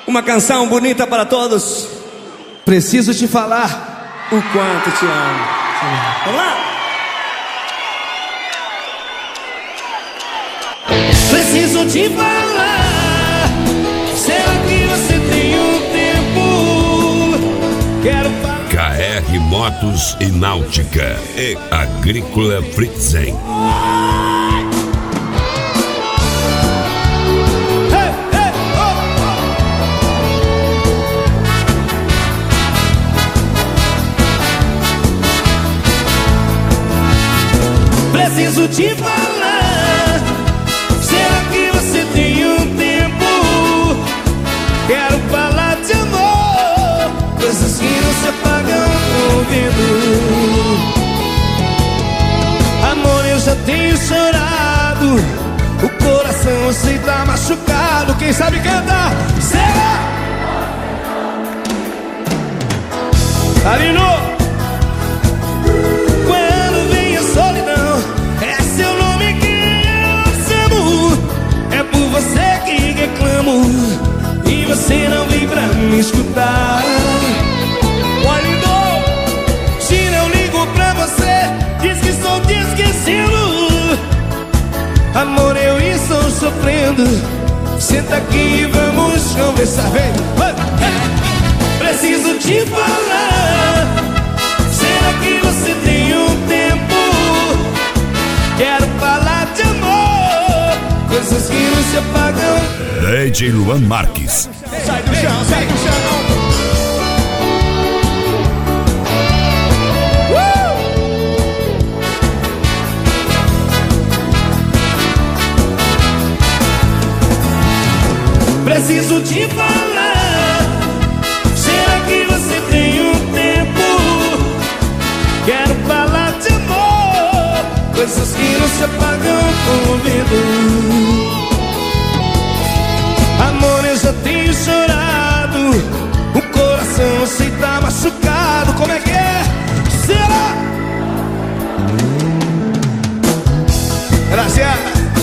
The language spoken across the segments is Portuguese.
Uma canção bonita para todos. Preciso te falar o quanto te amo. Vamos lá? Preciso te falar. Será que você tem um tempo? Quero falar. KR Motos e Náutica e Agrícola Fritzen. Preciso te falar. Será que você tem um tempo? Quero falar de amor, coisas que não se apagam ouvindo. Amor, eu já tenho chorado, o coração sei tá machucado. Quem sabe cantar? Será? Arino! Você que reclamo e você não vem pra me escutar. Olha, se não ligo pra você, diz que estou te esquecendo. Amor, eu estou sofrendo. Senta aqui e vamos conversar. Vem, preciso te falar. Será que você tem um tempo? Quero falar de amor, coisas que não se apagam. DJ Luan Marques. Sai do chão, sai do chão. Preciso te falar. Será que você tem um tempo? Quero falar de amor, coisas que não se apagam com o ouvido. Amor, eu já tenho chorado, o coração sei tá machucado. Como é que é? Será? Gracias.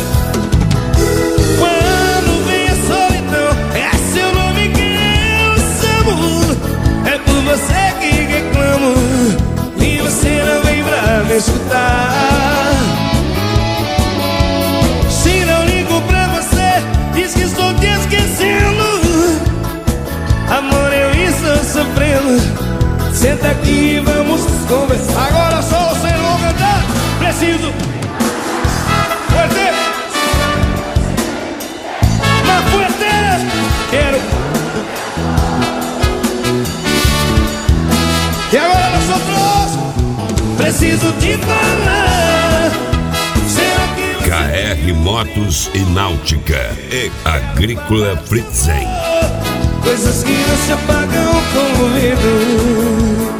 Quando vem a solidão, é seu nome que eu chamo. É por você que reclamo e você não vem pra me escutar. Se não ligo pra você, diz que estou te esquecendo. Amor, eu estou sofrendo. Senta aqui e vamos conversar. Agora só você não vai cantar. Preciso. Fuerte. Mais fuerte. Quero. E agora nós outros. Preciso te falar. KR Motos e Náutica e Agrícola Fritzen. Coisas que não se apagam com o medo.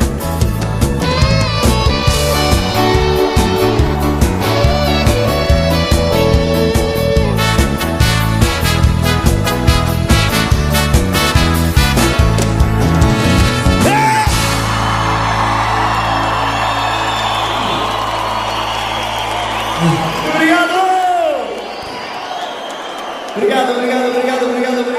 Obrigado, obrigado, obrigado, obrigado, obrigado.